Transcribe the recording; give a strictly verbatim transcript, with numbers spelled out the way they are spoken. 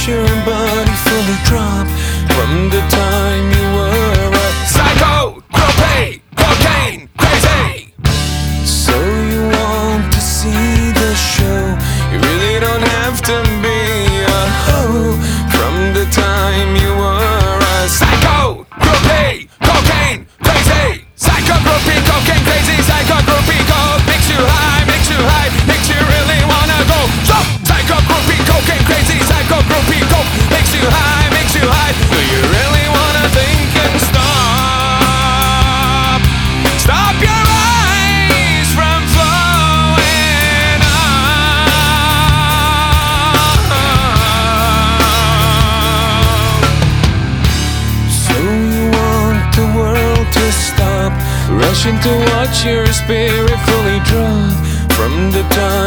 watch your body fully drop from the time you were a psycho, propane, cocaine, crazy. So you want to see the show? You really don't have to be a hoe. From the time you were a psycho, groupie, cocaine, crazy. Psycho, groupie, cocaine, crazy. Psycho, groupie, coke makes you high, makes you high, makes you really wanna go. So, psycho, groupie, cocaine, crazy. Psycho, groupie, coke makes you high, makes you high. Do you really wanna think and stop? Stop your eyes from flowing up. So you want the world to stop rushing to watch your spirit fully drop from the time